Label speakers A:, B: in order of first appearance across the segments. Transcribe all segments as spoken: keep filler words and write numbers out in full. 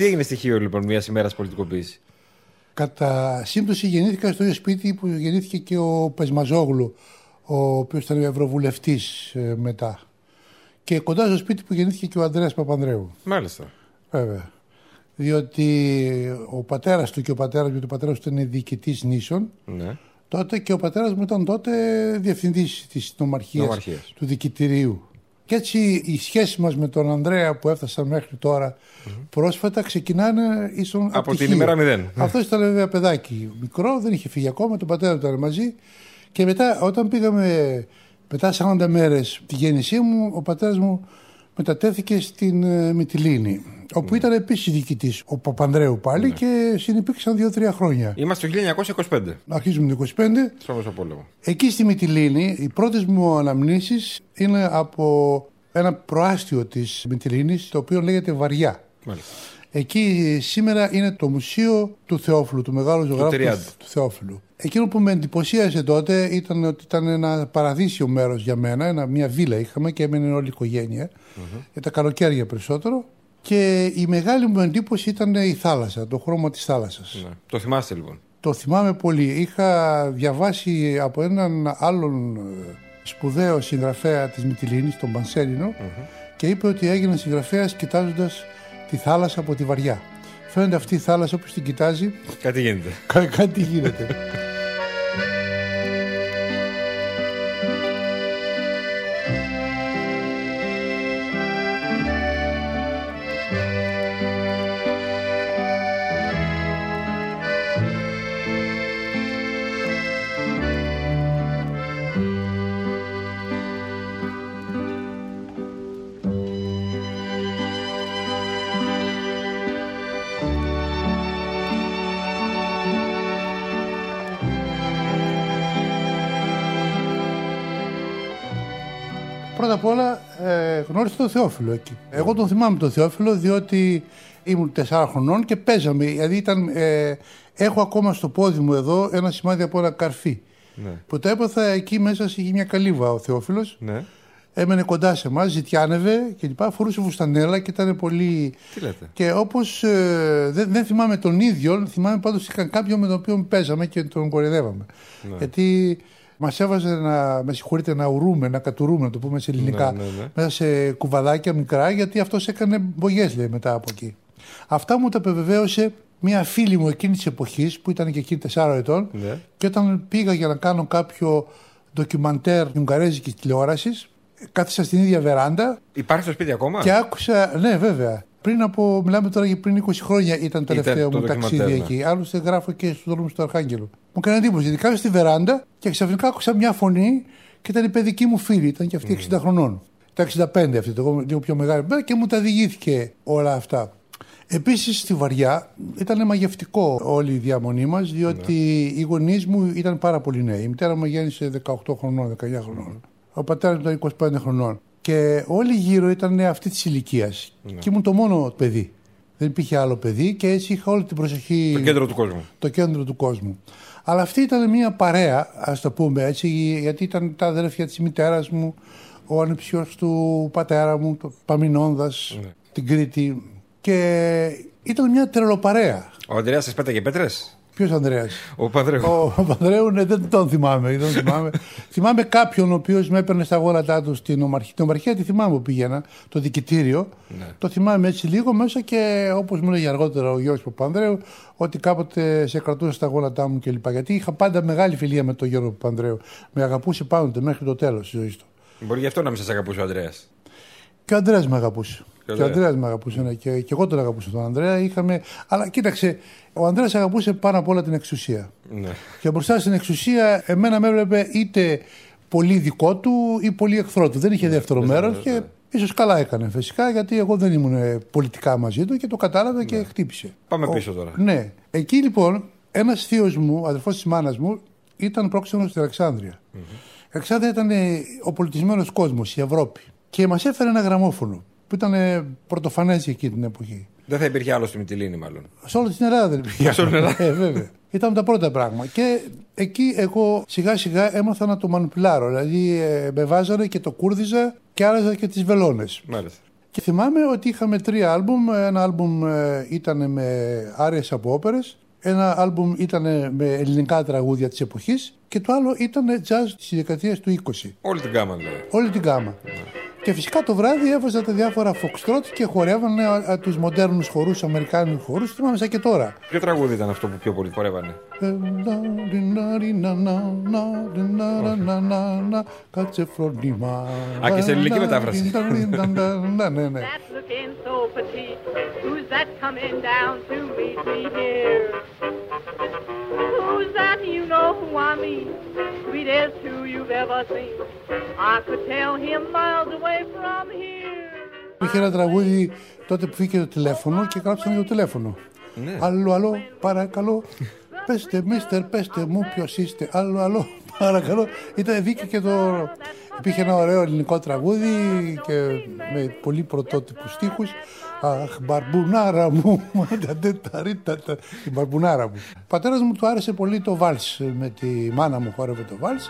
A: Τι έγινε στοιχείο λοιπόν μια ημέρα πολιτικοποίηση?
B: Κατά σύμπτωση γεννήθηκα στο ίδιο σπίτι που γεννήθηκε και ο Πεσμαζόγλου, ο οποίος ήταν ευρωβουλευτής ε, μετά. Και κοντά στο σπίτι που γεννήθηκε και ο Ανδρέας Παπανδρέου.
A: Μάλιστα.
B: Βέβαια. Διότι ο πατέρας του και ο πατέρας μου, ο πατέρας του ήταν διοικητής νήσων.
A: Ναι.
B: Τότε και ο πατέρας μου ήταν τότε διευθυντής της νομαρχίας,
A: νομαρχίας.
B: του διοικητηρίου. Και έτσι οι σχέσεις μας με τον Ανδρέα που έφτασαν μέχρι τώρα mm-hmm. πρόσφατα ξεκινάνε ίσον
A: από την χείο. Ημέρα μηδέν.
B: Αυτός ήταν βέβαια παιδάκι μικρό, δεν είχε φύγει ακόμα, τον πατέρα του ήταν μαζί. Και μετά όταν πήγαμε μετά σαράντα μέρες τη γέννησή μου, ο πατέρας μου μετατέθηκε στην uh, Μυτιλήνη, όπου mm. ήταν επίσης διοικητής ο Παπανδρέου πάλι mm. και συνυπήρξαν δύο-τρία χρόνια.
A: Είμαστε το χίλια εννιακόσια είκοσι πέντε.
B: Αρχίζουμε το είκοσι πέντε.
A: Στο Μεσοπόλεμο.
B: Εκεί στη Μυτιλήνη οι πρώτες μου αναμνήσεις είναι από ένα προάστιο της Μυτιλήνης, το οποίο λέγεται Βαριά.
A: Μάλιστα.
B: Εκεί σήμερα είναι το Μουσείο του Θεόφιλου, του μεγάλου ζωγράφου του, του Θεόφιλου. Εκείνο που με εντυπωσίασε τότε ήταν ότι ήταν ένα παραδείσιο μέρος για μένα, ένα, μια βίλα είχαμε και έμενε όλη η οικογένεια, mm-hmm. για τα καλοκαίρια περισσότερο. Και η μεγάλη μου εντύπωση ήταν η θάλασσα, το χρώμα της θάλασσας.
A: Ναι. Το θυμάστε λοιπόν?
B: Το θυμάμαι πολύ. Είχα διαβάσει από έναν άλλον σπουδαίο συγγραφέα της Μυτιλήνης, τον Πανσέλινο, mm-hmm. και είπε ότι έγινε συγγραφέας κοιτάζοντας τη θάλασσα από τη Βαριά. Φαίνεται αυτή η θάλασσα όπως την κοιτάζει.
A: Κάτι γίνεται.
B: Κά, κάτι γίνεται. Πρώτα απ' όλα ε, γνώρισα τον Θεόφιλο εκεί. Εγώ τον θυμάμαι τον Θεόφιλο διότι ήμουν τεσσάρων χρονών και παίζαμε. Δηλαδή ήταν, ε, έχω ακόμα στο πόδι μου εδώ ένα σημάδι από ένα καρφί. Ναι. Που το έπαθα εκεί μέσα σε μια καλύβα ο Θεόφιλος. Ναι. Έμενε κοντά σε εμάς, ζητιάνευε και λοιπά, φορούσε φουστανέλα και ήταν πολύ...
A: Τι λέτε?
B: Και όπως ε, δεν, δεν θυμάμαι τον ίδιο, θυμάμαι πάντως είχαν κάποιον με τον οποίο παίζαμε και τον κορυδεύαμε. Ναι. Γιατί μας έβαζε να, με συγχωρείτε, να ουρούμε, να κατουρούμε, να το πούμε σε ελληνικά, ναι, ναι, ναι. μέσα σε κουβαδάκια μικρά, γιατί αυτός έκανε μπογιές, λέει, μετά από εκεί. Αυτά μου τα επιβεβαίωσε μια φίλη μου εκείνη της εποχής, που ήταν και εκείνη τεσσάρων ετών, ναι. και όταν πήγα για να κάνω κάποιο ντοκιμαντέρ ουγγαρέζικης τηλεόρασης, κάθισα στην ίδια βεράντα.
A: Υπάρχει στο σπίτι ακόμα?
B: Και άκουσα, ναι, βέβαια. Πριν από, μιλάμε τώρα για πριν είκοσι χρόνια ήταν το τελευταίο μου ταξίδι ναι. εκεί. Άλλωστε γράφω και στους δρόμους του Αρχάγγελου. Μου έκανε εντύπωση, γιατί κάθισα στη βεράντα και ξαφνικά άκουσα μια φωνή και ήταν η παιδική μου φίλη, ήταν και αυτή mm. εξήντα χρονών. Τα εξήντα πέντε αυτή, το λίγο πιο μεγάλη, και μου τα διηγήθηκε όλα αυτά. Επίσης στη Βαριά ήταν μαγευτικό όλη η διαμονή μας, διότι ναι. οι γονείς μου ήταν πάρα πολύ νέοι. Η μητέρα μου γέννησε δεκαοκτώ χρονών, δεκαεννιά χρονών. Ο πατέρας μου ήταν είκοσι πέντε χρονών. Και όλοι γύρω ήταν αυτή τη ηλικία. Ναι. Και ήμουν το μόνο παιδί. Δεν υπήρχε άλλο παιδί και έτσι είχα όλη την προσοχή.
A: Το κέντρο του κόσμου.
B: Το κέντρο του κόσμου. Αλλά αυτή ήταν μια παρέα, ας το πούμε έτσι, γιατί ήταν τα αδέρφια της μητέρας μου, ο ανιψιός του πατέρα μου, το Παμινώνδας, ναι. την Κρήτη. Και ήταν μια τρελοπαρέα.
A: Ο Ανδρέας σας πέταγε πέτρες?
B: Ποιος Ανδρέας?
A: Ο Παπανδρέου.
B: Ο Παπανδρέου, ναι, δεν τον θυμάμαι. Δεν θυμάμαι. θυμάμαι κάποιον ο οποίος με έπαιρνε στα γόνατά του στην ομαρχία. Την ομαρχία τη θυμάμαι που πήγαινα, το δικητήριο. Ναι. Το θυμάμαι έτσι λίγο μέσα και όπως μου έλεγε αργότερα ο Γιώργος Παπανδρέου, ότι κάποτε σε κρατούσε στα γόνατά μου κλπ. Γιατί είχα πάντα μεγάλη φιλία με τον Γιώργο Παπανδρέου. Με αγαπούσε πάντοτε μέχρι το τέλος της ζωής του.
A: Μπορεί γι' αυτό να μην σας αγαπούσε ο Ανδρέας?
B: Και ο Ανδρέας με αγαπούσε. Και ο Ανδρέας με αγαπούσε, ναι, και, και εγώ τον αγαπούσα τον Ανδρέα. Είχαμε... Αλλά κοίταξε, ο Ανδρέας αγαπούσε πάνω απ' όλα την εξουσία. Ναι. Και μπροστά στην εξουσία, εμένα με έβλεπε είτε πολύ δικό του ή πολύ εχθρό του. Δεν είχε ναι, δεύτερο ναι, μέρος ναι, ναι, ναι. και ίσως καλά έκανε φυσικά, γιατί εγώ δεν ήμουν πολιτικά μαζί του και το κατάλαβε ναι. και χτύπησε.
A: Πάμε
B: ο...
A: πίσω τώρα.
B: Ναι. Εκεί λοιπόν, ένας θείος μου, αδερφός της μάνας μου, ήταν πρόξενος στην Αλεξάνδρεια. Mm-hmm. Η Αλεξάνδρεια ήταν ο πολιτισμένος κόσμος, η Ευρώπη. Και μας έφερε ένα γραμμόφωνο που ήταν πρωτοφανές εκεί την εποχή.
A: Δεν θα υπήρχε άλλο στη Μυτιλήνη, μάλλον.
B: Σε όλη την Ελλάδα δεν υπήρχε.
A: Σε όλη την Ελλάδα.
B: Ε, βέβαια. Ήταν τα πρώτα πράγματα. Και εκεί εγώ σιγά σιγά έμαθα να το μανιπουλάρω. Δηλαδή ε, με βάζανε και το κούρδιζα και άλλαζα και τις βελόνες.
A: Μάλιστα.
B: Και θυμάμαι ότι είχαμε τρία άλμπουμ. Ένα άλμπουμ ήταν με άριες από όπερες, ένα άλμπουμ ήταν με ελληνικά τραγούδια της εποχής και το άλλο ήταν jazz της δεκαετίας του είκοσι.
A: Όλη την γάμα δηλαδή.
B: Όλη την γάμα. Yeah. Και φυσικά το βράδυ έβαζα τα διάφορα foxtrot και χορεύανε τους μοντέρνους χορούς, αμερικάνικους χορούς. Θυμάμαι σαν και τώρα.
A: Ποιο τραγούδι ήταν αυτό που πιο πολύ χορεύανε?
B: Κάτσε φρόνημα.
A: Α, και σε ελληνική μετάφραση.
B: Ναι, ναι, ναι.
C: Who's that? You know who I mean. Sweetest who you've ever seen. I could tell him miles away from here.
B: Είχε ένα τραγούδι τότε που βγήκε το τηλέφωνο και γράψανε το τηλέφωνο.
A: Ναι.
B: Άλλο, άλλο, παρακαλώ. Πέστε, μίστερ, πέστε μου ποιος είστε. Άλλο, άλλο, παρακαλώ. Ήταν βγήκε και το... Υπήρχε ένα ωραίο ελληνικό τραγούδι και με πολύ πρωτότυπους στίχους. Αχ, μπαρμπουνάρα μου, η μπαρμπουνάρα μου. Ο πατέρας μου του άρεσε πολύ το βάλς, με τη μάνα μου χόρευε το βάλς.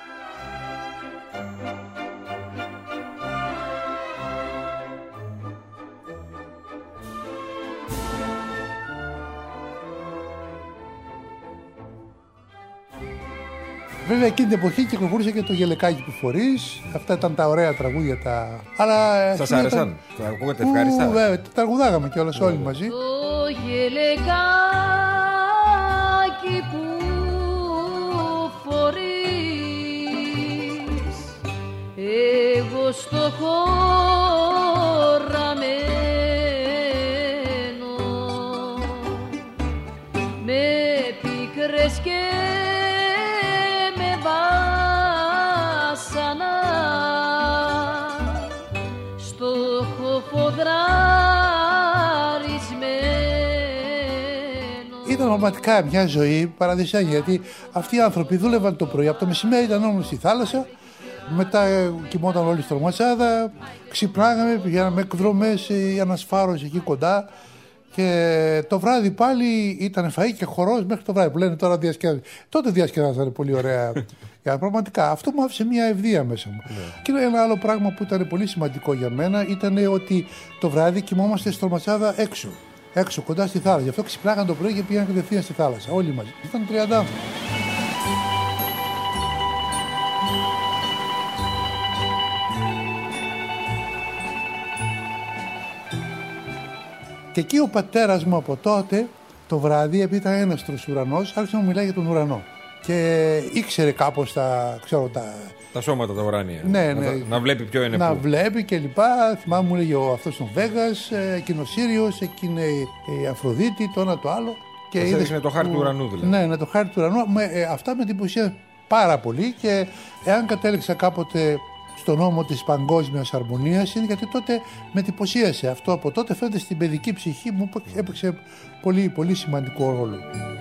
B: Βέβαια εκείνη την εποχή κυκλοφορούσε και το γελεκάκι που φορείς. Αυτά ήταν τα ωραία τραγούδια τα... Αλλά...
A: Σας άρεσαν? Τα ακούγατε ευχάριστα?
B: Βέβαια, τα τραγουδάγαμε κιόλας όλοι μαζί.
D: Το γελεκάκι που φορείς, εγώ στο χωραμένο με πίκρες και
B: ήταν πραγματικά μια ζωή παραδεισιακή, γιατί αυτοί οι άνθρωποι δούλευαν το πρωί, από το μεσημέρι ήταν όμως στη θάλασσα, μετά κοιμόταν όλοι στο ματσάδα, ξυπνάγαμε, πηγαίναμε εκδρομές ή ανασφάρος εκεί κοντά και το βράδυ πάλι ήταν φαΐ και χορός μέχρι το βράδυ που λένε τώρα διασκεδάζει. Τότε διασκεδάζανε πολύ ωραία. Για, πραγματικά αυτό μου άφησε μια ευδία μέσα μου. Yeah. Και ένα άλλο πράγμα που ήταν πολύ σημαντικό για μένα ήταν ότι το βράδυ κοιμόμαστε στο ματσάδα έξω. Έξω, κοντά στη θάλασσα. Γι' αυτό ξυπνάγαν το πρωί και πήγαν κατευθείαν στη θάλασσα. Όλοι μαζί. Ήταν τριάντα άνθρωποι. Και εκεί ο πατέρας μου από τότε, το βράδυ, επειδή ήταν έναστρος ουρανός, άρχισε να μου μιλάει για τον ουρανό. Και ήξερε κάπως τα, ξέρω, τα...
A: τα σώματα τα ουράνια.
B: Ναι,
A: να,
B: ναι.
A: να βλέπει ποιο είναι
B: να
A: πού.
B: Να βλέπει και λοιπά. Θυμάμαι μου έλεγε ο αυτός τον Βέγας, εκείνο ο Σύριος, εκείνη η Αφροδίτη, το ένα το άλλο.
A: Και είδες με το χάρτη του ουρανού δηλαδή.
B: Ναι, με το χάρτη του ουρανού. Με, ε, αυτά με εντυπωσίασαν πάρα πολύ και εάν κατέληξα κάποτε στον νόμο της παγκόσμιας αρμονίας είναι γιατί τότε με εντυπωσίασε. Αυτό από τότε φαίνεται στην παιδική ψυχή μου έπαιξε πολύ, πολύ σημαντικό ρόλο.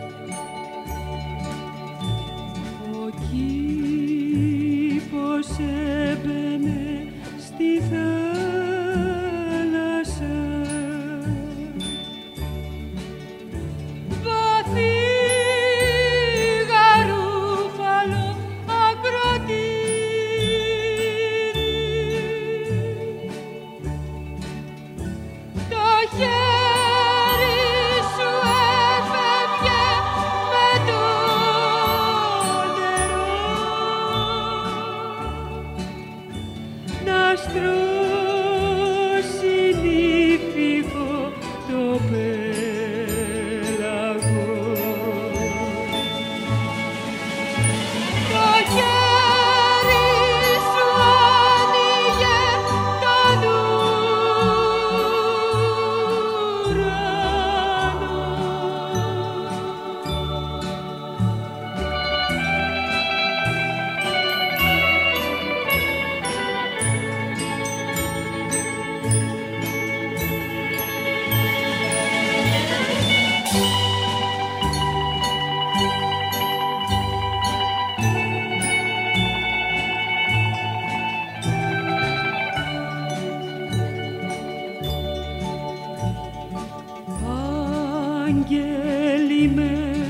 E: Πώς έμπαινε στη θάλασσα βαθύ γαρούφαλο ακροτήρι το χέρι σου έφευγε με το στρώσει νύφικο το πέλαγο. Το χέρι σου άνοιγε τον ουρανό. Άγγελοι με